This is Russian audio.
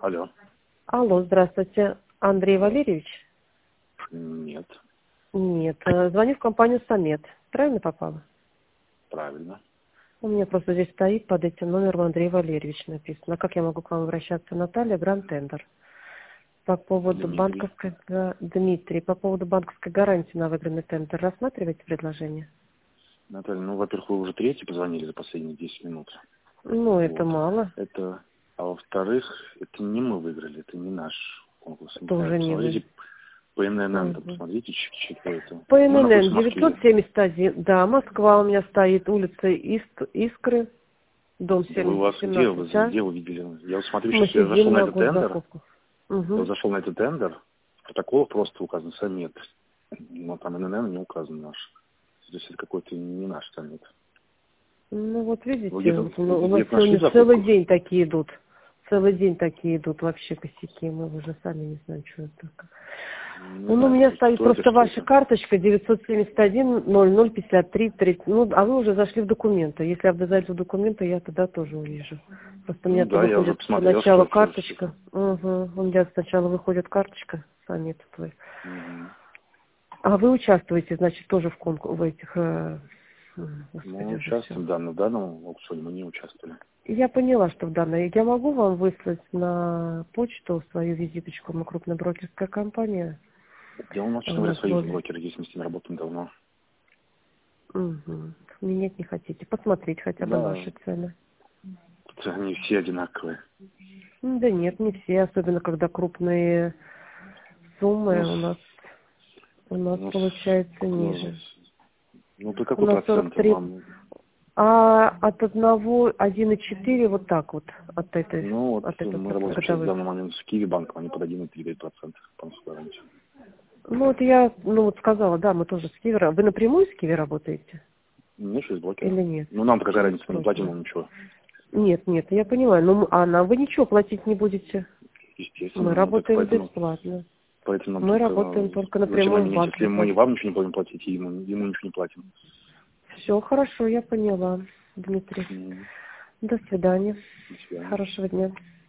Алло. Алло, здравствуйте. Андрей Валерьевич? Нет. Нет. Звоню в компанию «Самет». Правильно попала? Правильно. У меня просто здесь стоит под этим номером Андрей Валерьевич написано. Как я могу к вам обращаться? Наталья, Гранд Тендер. По поводу Дмитрий. Дмитрий, по поводу банковской гарантии на выигранный тендер. Рассматриваете предложение? Наталья, во-первых, вы уже третий позвонили за последние 10 минут. Ну, это мало. Это, а во-вторых, это не мы выиграли, это не наш конкурс. Тоже не вы. Посмотрите, по ННН, Угу. посмотрите, что это. По Мы находимся ННН в Москве. 971, да, Москва у меня стоит, улица Искры, дом Вы у вас где 17, а? вы видели? Я вот смотрю, Мы сейчас я зашел сидим на на этот тендер. госзакупках. Я Угу. зашел на этот тендер, протокол просто указан Самет. Но там ННН не указан наш. Здесь это какой-то не наш Самет. Ну вот видите, Вы где-то вот у нас нашли сегодня закупку? целый день такие идут. Целый день такие идут вообще косяки. Мы уже сами не знаем, что это такое. Не У знаю, меня стоит кто это, просто что ваша это. карточка 971-00-53-30. Ну, а вы уже зашли в документы. Если я зайду в документы, я тогда тоже увижу. Просто у меня Да, я уже выходит посмотрел, сначала что это. карточка. Угу. У меня сначала выходит карточка, самет твой. Угу. А вы участвуете, значит, тоже в конкурсе, в этих... Мы Господи, уже все. участвуем, да, но в данном аукционе мы не участвовали. Я поняла, что в данной... Я могу вам выслать на почту свою визиточку? Мы крупная брокерская компания. Да, у нас, честно говоря, свои брокеры есть, мы с ними работаем давно. Угу. Менять не хотите? Посмотреть хотя бы Да, наши цены. они все одинаковые. Да нет, не все, особенно когда крупные суммы у нас получается ниже. Ну, ты У какой нас процент 43, вам? а от 1,4 вот так вот, от Ну, вот этого мы работаем сейчас в годовых. данный момент с Киви банком, они под 1,3% по гарантии. Ну вот я, сказала, да, мы тоже с Киви. Вы напрямую с Киви работаете? Не через брокера. Или нет? Ну, нам такая Через разница, мы не платим брокера. вам ничего. Нет, я понимаю. Вы ничего платить не будете. Естественно, Мы ну так работаем поэтому бесплатно. нам Мы тут работаем только зачем напрямую в они, банк если мы депозит. вам ничего не будем платить, и ему ничего не платим. Все хорошо, я поняла, Дмитрий. До До свидания. свидания. Хорошего дня.